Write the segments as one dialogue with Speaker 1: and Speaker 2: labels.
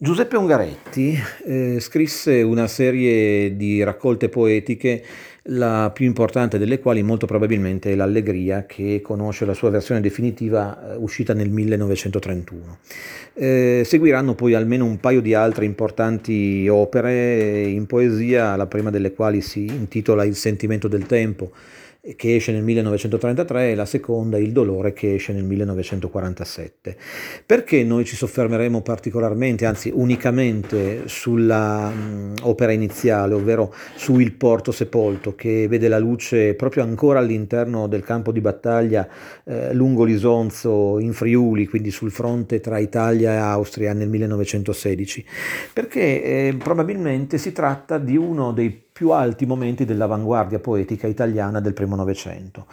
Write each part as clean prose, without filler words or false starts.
Speaker 1: Giuseppe Ungaretti scrisse una serie di raccolte poetiche, la più importante delle quali molto probabilmente è l'Allegria, che conosce la sua versione definitiva uscita nel 1931. Seguiranno poi almeno un paio di altre importanti opere in poesia, la prima delle quali si intitola Il sentimento del tempo, che esce nel 1933, e la seconda Il dolore, che esce nel 1947. Perché noi ci soffermeremo particolarmente, anzi unicamente, sulla opera iniziale, ovvero su Il porto sepolto, che vede la luce proprio ancora all'interno del campo di battaglia lungo l'Isonzo in Friuli, quindi sul fronte tra Italia e Austria nel 1916? Perché probabilmente si tratta di uno dei più alti momenti dell'avanguardia poetica italiana del primo Novecento.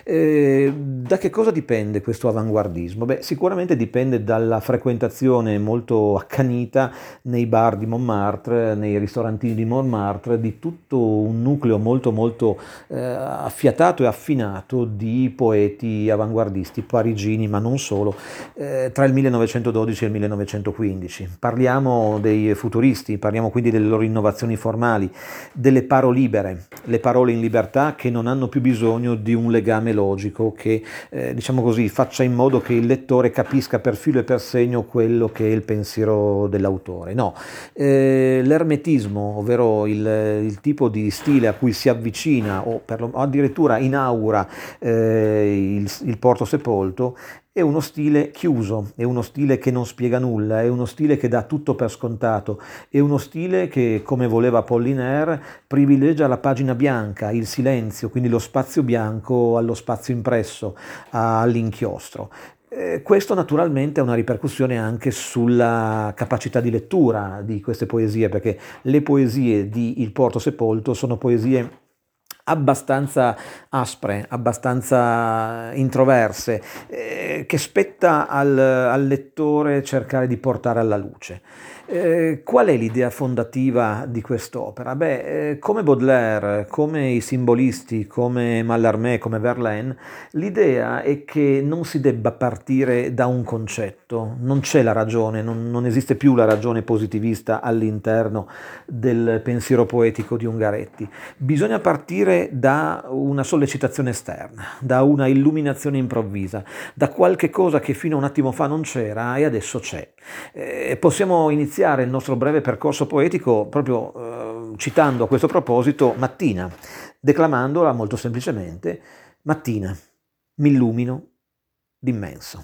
Speaker 1: Da che cosa dipende questo avanguardismo? Beh, sicuramente dipende dalla frequentazione molto accanita nei bar di Montmartre, nei ristorantini di Montmartre, di tutto un nucleo molto affiatato e affinato di poeti avanguardisti parigini, ma non solo, tra il 1912 e il 1915. Parliamo dei futuristi, parliamo quindi delle loro innovazioni formali, delle parolibere, le parole in libertà che non hanno più bisogno di un legame logico che, diciamo così, faccia in modo che il lettore capisca per filo e per segno quello che è il pensiero dell'autore. No, l'ermetismo, ovvero il tipo di stile a cui si avvicina o addirittura inaugura il Porto Sepolto, è uno stile chiuso, è uno stile che non spiega nulla, è uno stile che dà tutto per scontato, è uno stile che, come voleva Apollinaire, privilegia la pagina bianca, il silenzio, quindi lo spazio bianco allo spazio impresso, all'inchiostro. Questo naturalmente ha una ripercussione anche sulla capacità di lettura di queste poesie, perché le poesie di Il Porto Sepolto sono poesie abbastanza aspre, abbastanza introverse, che spetta al lettore cercare di portare alla luce. Qual è l'idea fondativa di quest'opera? Beh, come Baudelaire, come i simbolisti, come Mallarmé, come Verlaine, l'idea è che non si debba partire da un concetto, non c'è la ragione, non esiste più la ragione positivista all'interno del pensiero poetico di Ungaretti. Bisogna partire da una sollecitazione esterna, da una illuminazione improvvisa, da qualche cosa che fino a un attimo fa non c'era e adesso c'è. Possiamo iniziare il nostro breve percorso poetico proprio citando a questo proposito Mattina, declamandola molto semplicemente: Mattina, mi illumino d'immenso.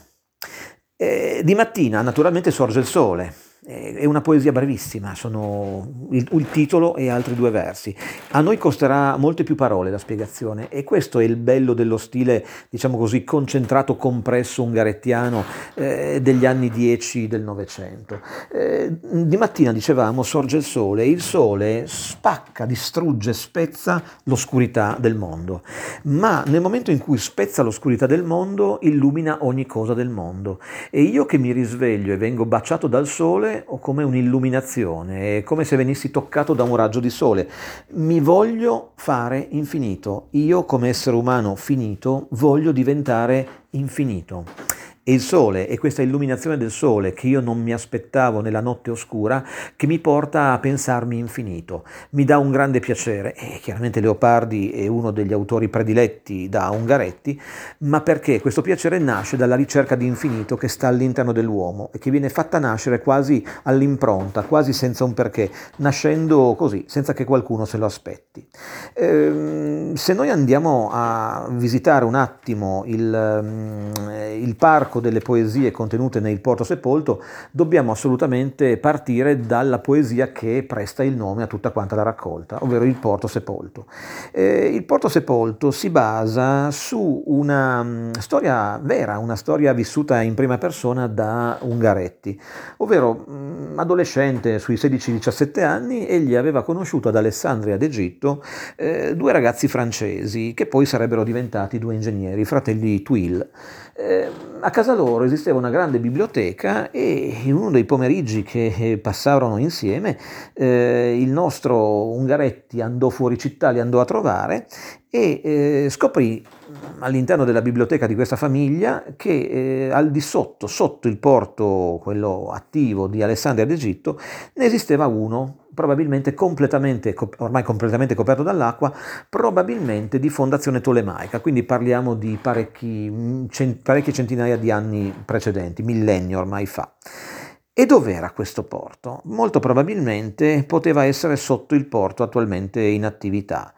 Speaker 1: Di mattina naturalmente sorge il sole. È una poesia brevissima, sono il titolo e altri due versi. A noi costerà molte più parole la spiegazione, e questo è il bello dello stile, diciamo così, concentrato, compresso ungarettiano degli anni 10 del Novecento. Di mattina, dicevamo, sorge e il sole spacca, distrugge, spezza l'oscurità del mondo. Ma nel momento in cui spezza l'oscurità del mondo, illumina ogni cosa del mondo. E io che mi risveglio e vengo baciato dal sole ho come un'illuminazione, è come se venissi toccato da un raggio di sole. Mi voglio fare infinito. Io, come essere umano finito, voglio diventare infinito. E il sole, e questa illuminazione del sole che io non mi aspettavo nella notte oscura, che mi porta a pensarmi infinito. Mi dà un grande piacere, e chiaramente Leopardi è uno degli autori prediletti da Ungaretti, ma perché questo piacere nasce dalla ricerca di infinito che sta all'interno dell'uomo e che viene fatta nascere quasi all'impronta, quasi senza un perché, nascendo così, senza che qualcuno se lo aspetti. Se noi andiamo a visitare un attimo il parco delle poesie contenute nel Porto Sepolto, dobbiamo assolutamente partire dalla poesia che presta il nome a tutta quanta la raccolta, ovvero il Porto Sepolto. Il Porto Sepolto si basa su una storia vera, una storia vissuta in prima persona da Ungaretti, ovvero adolescente sui 16-17 anni, egli aveva conosciuto ad Alessandria d'Egitto due ragazzi francesi che poi sarebbero diventati due ingegneri, i fratelli Tuil. A casa loro esisteva una grande biblioteca e in uno dei pomeriggi che passarono insieme, il nostro Ungaretti andò fuori città, li andò a trovare e scoprì all'interno della biblioteca di questa famiglia che al di sotto, sotto il porto, quello attivo di Alessandria d'Egitto, ne esisteva uno, probabilmente ormai completamente coperto dall'acqua, probabilmente di fondazione tolemaica, quindi parliamo di parecchie centinaia di anni precedenti, millenni ormai fa. E dov'era questo porto? Molto probabilmente poteva essere sotto il porto attualmente in attività.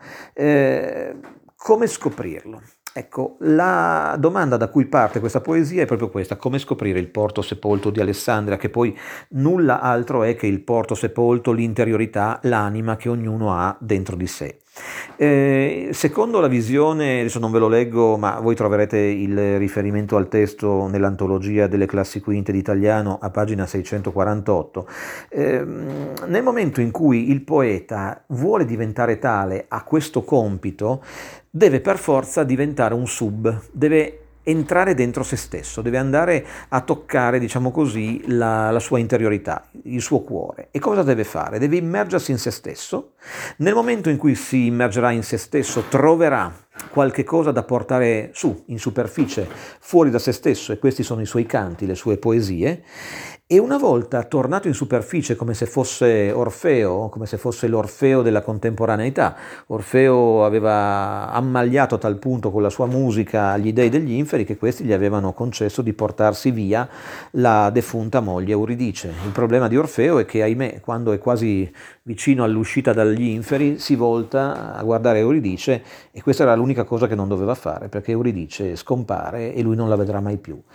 Speaker 1: Come scoprirlo? Ecco, la domanda da cui parte questa poesia è proprio questa: come scoprire il porto sepolto di Alessandria, che poi nulla altro è che il porto sepolto, l'interiorità, l'anima che ognuno ha dentro di sé. Secondo la visione, adesso non ve lo leggo, ma voi troverete il riferimento al testo nell'antologia delle classi quinte d'italiano a pagina 648, nel momento in cui il poeta vuole diventare tale, a questo compito, deve per forza diventare un sub, deve entrare dentro se stesso, deve andare a toccare, diciamo così, la sua interiorità, il suo cuore. E cosa deve fare? Deve immergersi in se stesso. Nel momento in cui si immergerà in se stesso, troverà qualche cosa da portare su, in superficie, fuori da se stesso, e questi sono i suoi canti, le sue poesie. E una volta tornato in superficie, come se fosse Orfeo, come se fosse l'Orfeo della contemporaneità, Orfeo aveva ammaliato a tal punto con la sua musica gli dei degli inferi che questi gli avevano concesso di portarsi via la defunta moglie Euridice. Il problema di Orfeo è che, ahimè, quando è quasi vicino all'uscita dagli inferi, si volta a guardare Euridice, e questa era l'unica cosa che non doveva fare, perché Euridice scompare e lui non la vedrà mai più.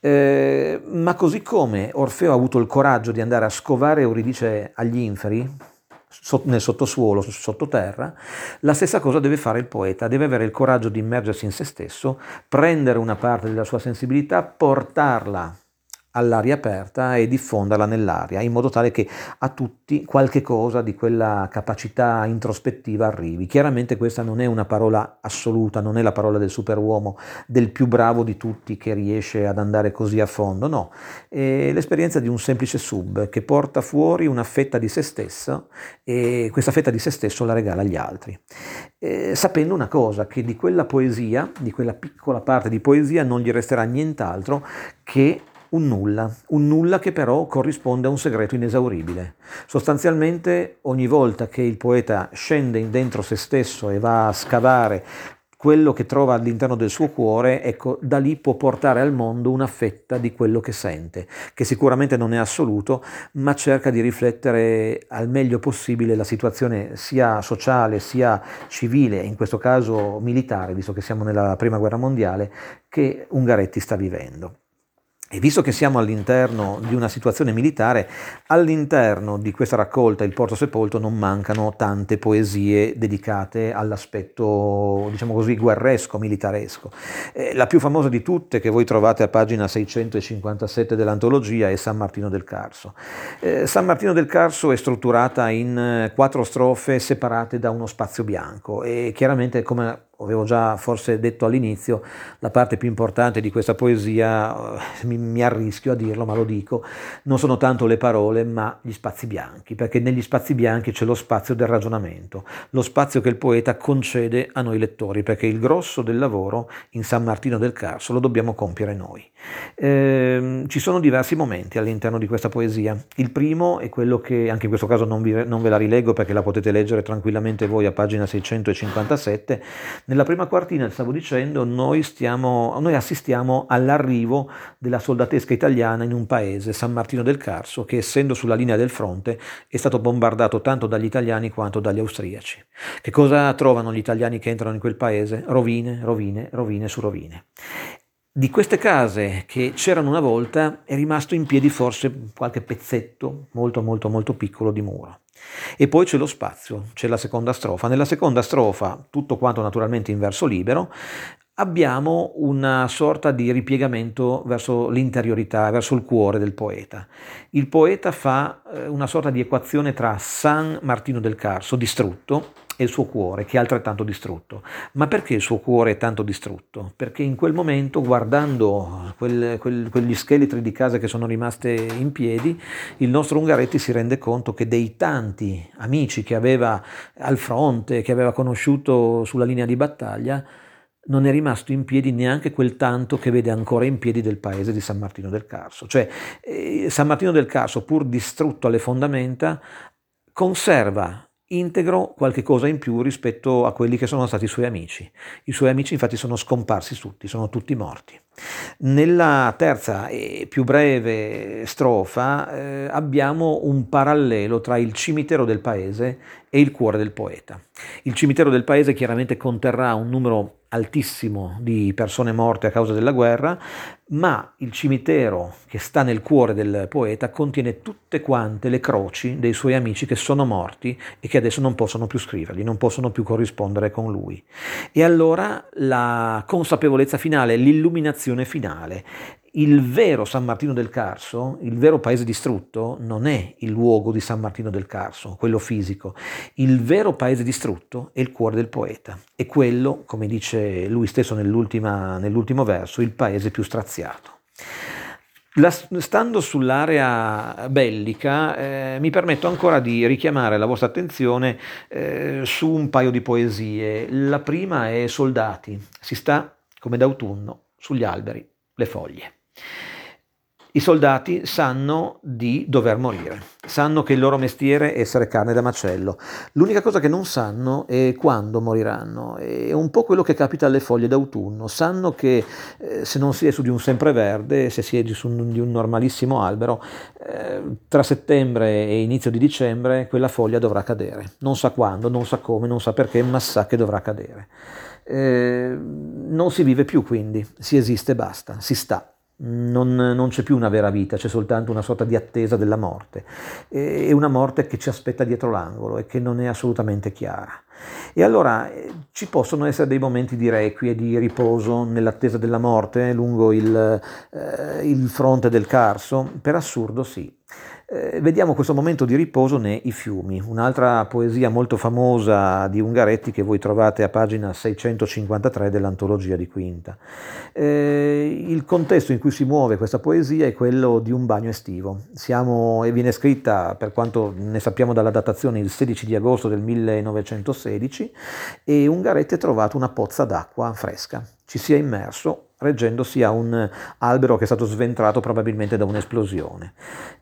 Speaker 1: Ma così come Orfeo ha avuto il coraggio di andare a scovare Euridice agli inferi, nel sottosuolo, sottoterra, la stessa cosa deve fare il poeta, deve avere il coraggio di immergersi in se stesso, prendere una parte della sua sensibilità, portarla all'aria aperta e diffonderla nell'aria, in modo tale che a tutti qualche cosa di quella capacità introspettiva arrivi. Chiaramente questa non è una parola assoluta, non è la parola del superuomo, del più bravo di tutti che riesce ad andare così a fondo, no, è l'esperienza di un semplice sub che porta fuori una fetta di se stesso e questa fetta di se stesso la regala agli altri, sapendo una cosa, che di quella poesia, di quella piccola parte di poesia, non gli resterà nient'altro che un nulla che però corrisponde a un segreto inesauribile. Sostanzialmente ogni volta che il poeta scende dentro se stesso e va a scavare quello che trova all'interno del suo cuore, ecco, da lì può portare al mondo una fetta di quello che sente, che sicuramente non è assoluto, ma cerca di riflettere al meglio possibile la situazione sia sociale sia civile, in questo caso militare, visto che siamo nella Prima Guerra Mondiale, che Ungaretti sta vivendo. E visto che siamo all'interno di una situazione militare, all'interno di questa raccolta Il Porto Sepolto non mancano tante poesie dedicate all'aspetto, diciamo così, guerresco, militaresco. La più famosa di tutte, che voi trovate a pagina 657 dell'antologia, è San Martino del Carso. San Martino del Carso è strutturata in 4 strofe separate da uno spazio bianco e chiaramente, come avevo già forse detto all'inizio, la parte più importante di questa poesia, mi arrischio a dirlo, ma lo dico, non sono tanto le parole, ma gli spazi bianchi, perché negli spazi bianchi c'è lo spazio del ragionamento, lo spazio che il poeta concede a noi lettori, perché il grosso del lavoro in San Martino del Carso lo dobbiamo compiere noi. Ci sono diversi momenti all'interno di questa poesia. Il primo è quello che, anche in questo caso non ve la rileggo perché la potete leggere tranquillamente voi a pagina 657, nella prima quartina, stavo dicendo, noi assistiamo all'arrivo della soldatesca italiana in un paese, San Martino del Carso, che essendo sulla linea del fronte è stato bombardato tanto dagli italiani quanto dagli austriaci. Che cosa trovano gli italiani che entrano in quel paese? Rovine, rovine, rovine su rovine. Di queste case che c'erano una volta è rimasto in piedi forse qualche pezzetto molto molto molto piccolo di muro. E poi c'è lo spazio, c'è la seconda strofa. Nella seconda strofa, tutto quanto naturalmente in verso libero, abbiamo una sorta di ripiegamento verso l'interiorità, verso il cuore del poeta. Il poeta fa una sorta di equazione tra San Martino del Carso, distrutto, e il suo cuore, che è altrettanto distrutto. Ma perché il suo cuore è tanto distrutto? Perché in quel momento, guardando quegli scheletri di case che sono rimaste in piedi, il nostro Ungaretti si rende conto che dei tanti amici che aveva al fronte, che aveva conosciuto sulla linea di battaglia, non è rimasto in piedi neanche quel tanto che vede ancora in piedi del paese di San Martino del Carso. Cioè, San Martino del Carso, pur distrutto alle fondamenta, conserva integro qualche cosa in più rispetto a quelli che sono stati i suoi amici. I suoi amici infatti sono scomparsi tutti, sono tutti morti. Nella terza e più breve strofa abbiamo un parallelo tra il cimitero del paese e il cuore del poeta. Il cimitero del paese chiaramente conterrà un numero altissimo di persone morte a causa della guerra, ma il cimitero che sta nel cuore del poeta contiene tutte quante le croci dei suoi amici che sono morti e che adesso non possono più scrivergli, non possono più corrispondere con lui. E allora la consapevolezza finale, l'illuminazione finale. Il vero San Martino del Carso, il vero paese distrutto, non è il luogo di San Martino del Carso, quello fisico. Il vero paese distrutto è il cuore del poeta. È quello, come dice lui stesso nell'ultimo verso, il paese più straziato. Stando sull'area bellica, mi permetto ancora di richiamare la vostra attenzione su un paio di poesie. La prima è Soldati. Si sta, come d'autunno, sugli alberi, le foglie. I soldati sanno di dover morire, sanno che il loro mestiere è essere carne da macello. L'unica cosa che non sanno è quando moriranno. È un po' quello che capita alle foglie d'autunno. Sanno che se non si è su di un sempreverde, se si è di un normalissimo albero, tra settembre e inizio di dicembre quella foglia dovrà cadere. Non sa quando, non sa come, non sa perché, ma sa che dovrà cadere. Non si vive più quindi, si esiste e basta, si sta. Non c'è più una vera vita, c'è soltanto una sorta di attesa della morte. È una morte che ci aspetta dietro l'angolo e che non è assolutamente chiara. E allora ci possono essere dei momenti di requie, di riposo nell'attesa della morte lungo il fronte del Carso? Per assurdo sì. Vediamo questo momento di riposo nei fiumi, un'altra poesia molto famosa di Ungaretti che voi trovate a pagina 653 dell'antologia di Quinta. Il contesto in cui si muove questa poesia è quello di un bagno estivo. E viene scritta, per quanto ne sappiamo dalla datazione, il 16 di agosto del 1916 e Ungaretti ha trovato una pozza d'acqua fresca. Ci si è immerso reggendosi a un albero che è stato sventrato probabilmente da un'esplosione.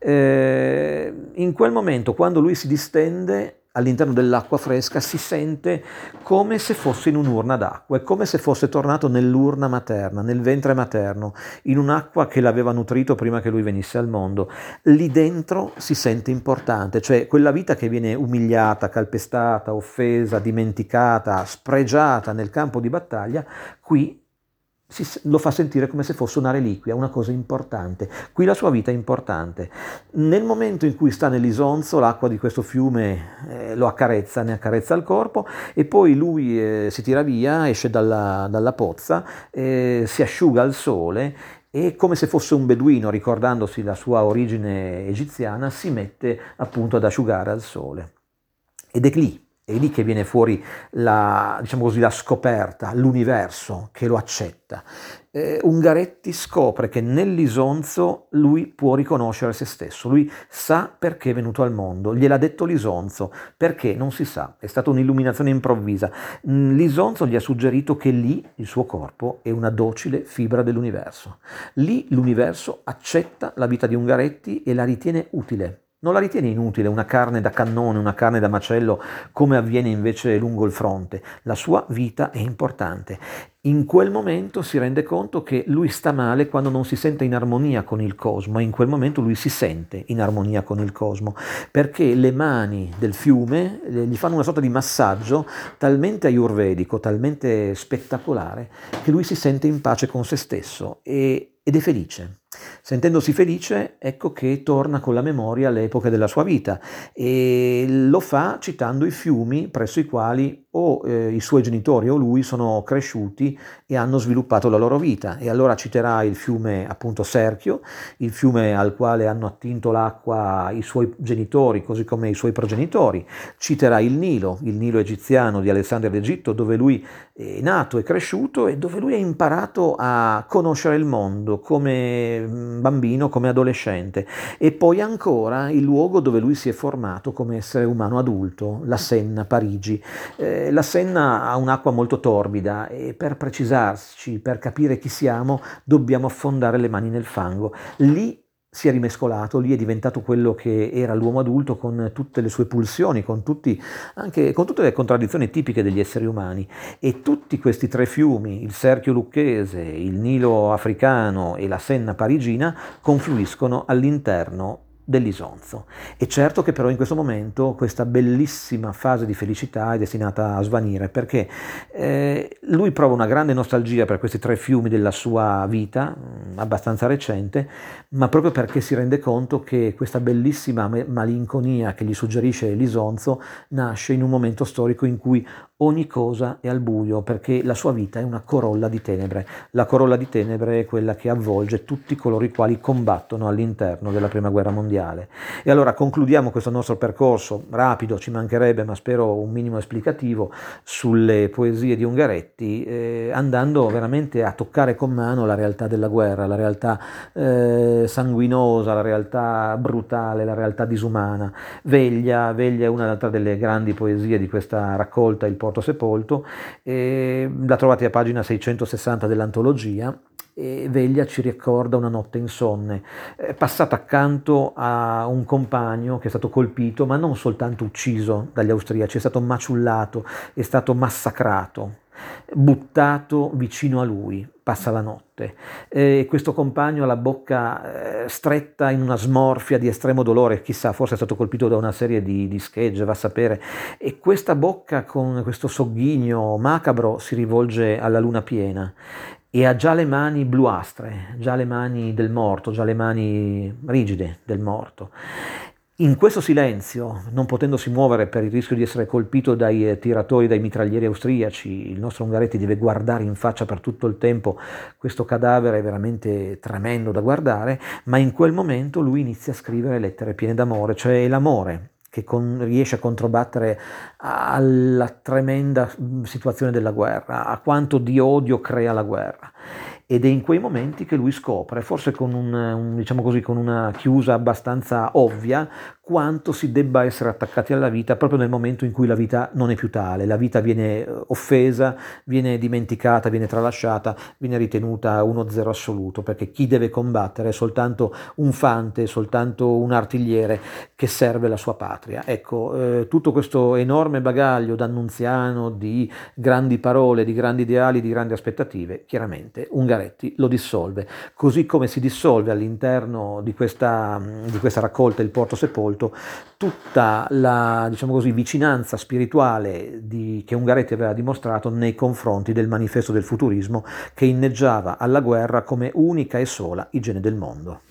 Speaker 1: In quel momento, quando lui si distende all'interno dell'acqua fresca, si sente come se fosse in un'urna d'acqua, è come se fosse tornato nell'urna materna, nel ventre materno, in un'acqua che l'aveva nutrito prima che lui venisse al mondo. Lì dentro si sente importante, cioè quella vita che viene umiliata, calpestata, offesa, dimenticata, spregiata nel campo di battaglia, qui lo fa sentire come se fosse una reliquia, una cosa importante. Qui la sua vita è importante. Nel momento in cui sta nell'Isonzo, l'acqua di questo fiume lo accarezza, ne accarezza il corpo e poi lui si tira via, esce dalla pozza, si asciuga al sole e come se fosse un beduino, ricordandosi la sua origine egiziana, si mette appunto ad asciugare al sole. Ed è lì che viene fuori diciamo così, la scoperta, l'universo che lo accetta. Ungaretti scopre che nell'Isonzo lui può riconoscere se stesso, lui sa perché è venuto al mondo, gliel'ha detto l'Isonzo, perché non si sa, è stata un'illuminazione improvvisa. L'Isonzo gli ha suggerito che lì il suo corpo è una docile fibra dell'universo, lì l'universo accetta la vita di Ungaretti e la ritiene utile. Non la ritiene inutile, una carne da cannone, una carne da macello, come avviene invece lungo il fronte. La sua vita è importante. In quel momento si rende conto che lui sta male quando non si sente in armonia con il cosmo, e in quel momento lui si sente in armonia con il cosmo, perché le mani del fiume gli fanno una sorta di massaggio talmente ayurvedico, talmente spettacolare, che lui si sente in pace con se stesso ed è felice. Sentendosi felice, ecco che torna con la memoria alle epoche della sua vita e lo fa citando i fiumi presso i quali o i suoi genitori o lui sono cresciuti e hanno sviluppato la loro vita. E allora citerà il fiume appunto Serchio, il fiume al quale hanno attinto l'acqua i suoi genitori, così come i suoi progenitori. Citerà il Nilo egiziano di Alessandria d'Egitto, dove lui è nato e cresciuto e dove lui ha imparato a conoscere il mondo come bambino, come adolescente. E poi ancora il luogo dove lui si è formato come essere umano adulto, la Senna, Parigi. La Senna ha un'acqua molto torbida e per precisarci, per capire chi siamo, dobbiamo affondare le mani nel fango. Lì si è rimescolato, lì è diventato quello che era l'uomo adulto con tutte le sue pulsioni, anche con tutte le contraddizioni tipiche degli esseri umani. E tutti questi tre fiumi, il Serchio lucchese, il Nilo africano e la Senna parigina, confluiscono all'interno dell'Isonzo. È certo che però in questo momento questa bellissima fase di felicità è destinata a svanire perché lui prova una grande nostalgia per questi tre fiumi della sua vita, abbastanza recente, ma proprio perché si rende conto che questa bellissima malinconia che gli suggerisce l'Isonzo nasce in un momento storico in cui ogni cosa è al buio, perché la sua vita è una corolla di tenebre. La corolla di tenebre è quella che avvolge tutti coloro i quali combattono all'interno della Prima Guerra Mondiale. E allora concludiamo questo nostro percorso rapido, ci mancherebbe, ma spero un minimo esplicativo, sulle poesie di Ungaretti, andando veramente a toccare con mano la realtà della guerra, la realtà sanguinosa, la realtà brutale, la realtà disumana. Veglia è un'altra delle grandi poesie di questa raccolta, Il Porto Sepolto, la trovate a pagina 660 dell'antologia. E Veglia ci ricorda una notte insonne, passata accanto a un compagno che è stato colpito, ma non soltanto ucciso dagli austriaci, è stato maciullato, è stato massacrato, buttato vicino a lui. Passa la notte. Questo compagno ha la bocca stretta in una smorfia di estremo dolore, chissà, forse è stato colpito da una serie di schegge, va a sapere, e questa bocca con questo sogghigno macabro si rivolge alla luna piena e ha già le mani bluastre, già le mani del morto, già le mani rigide del morto. In questo silenzio, non potendosi muovere per il rischio di essere colpito dai tiratori, dai mitraglieri austriaci, il nostro Ungaretti deve guardare in faccia per tutto il tempo questo cadavere veramente tremendo da guardare, ma in quel momento lui inizia a scrivere lettere piene d'amore, cioè è l'amore che riesce a controbattere alla tremenda situazione della guerra, a quanto di odio crea la guerra. Ed è in quei momenti che lui scopre, forse con diciamo così, con una chiusa abbastanza ovvia, quanto si debba essere attaccati alla vita proprio nel momento in cui la vita non è più tale, la vita viene offesa, viene dimenticata, viene tralasciata, viene ritenuta uno zero assoluto, perché chi deve combattere è soltanto un fante, soltanto un artigliere che serve la sua patria. Ecco, tutto questo enorme bagaglio d'annunziano, di grandi parole, di grandi ideali, di grandi aspettative, chiaramente Ungaretti lo dissolve, così come si dissolve all'interno di questa raccolta Il Porto Sepolto tutta la, diciamo così, vicinanza spirituale che Ungaretti aveva dimostrato nei confronti del manifesto del futurismo che inneggiava alla guerra come unica e sola igiene del mondo.